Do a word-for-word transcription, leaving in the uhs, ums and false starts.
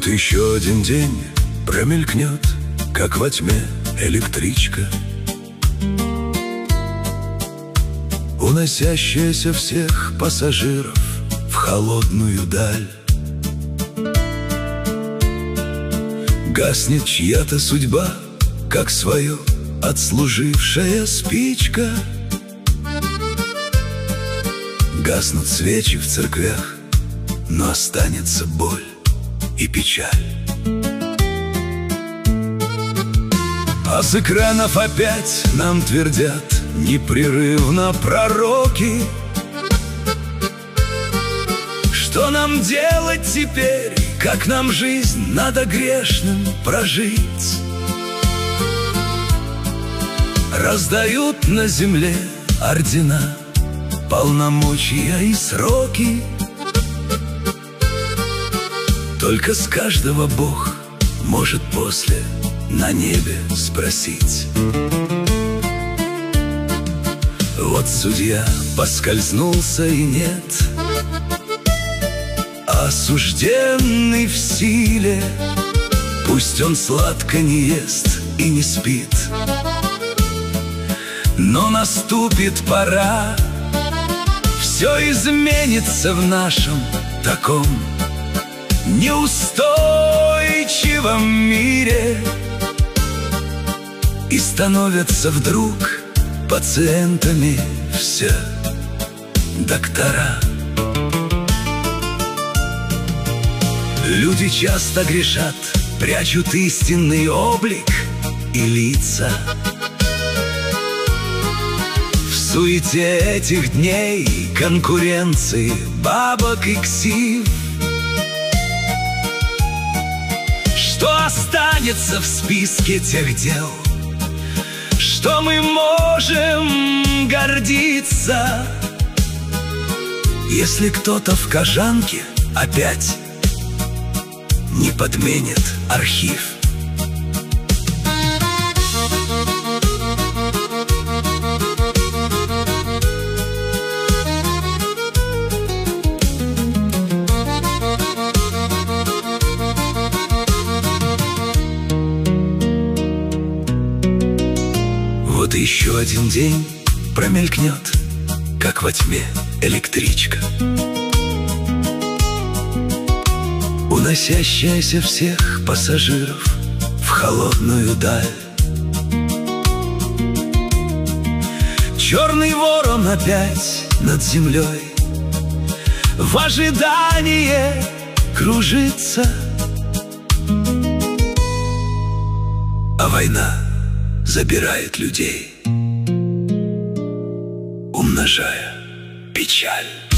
Вот еще один день промелькнет, как во тьме электричка, уносящаяся всех пассажиров в холодную даль. Гаснет чья-то судьба, как свою отслужившая спичка. Гаснут свечи в церквях, но останется боль и печаль. А с экранов опять нам твердят непрерывно пророки: что нам делать теперь, как нам жизнь надо грешным прожить. Раздают на земле ордена, полномочия и сроки. Только с каждого Бог может после на небе спросить. Вот судья поскользнулся и нет, осужденный в силе, пусть он сладко не ест и не спит, но наступит пора, все изменится в нашем таком неустойчивом мире, и становятся вдруг пациентами все доктора. Люди часто грешат, прячут истинный облик и лица. В суете этих дней конкуренции бабок и ксив. Что останется в списке тех дел, что мы можем гордиться, если кто-то в Кожанке опять не подменит архив? Вот еще один день промелькнет, как во тьме электричка, уносящаяся всех пассажиров в холодную даль. Черный ворон опять над землей в ожидании кружится, а война забирает людей, умножая печаль.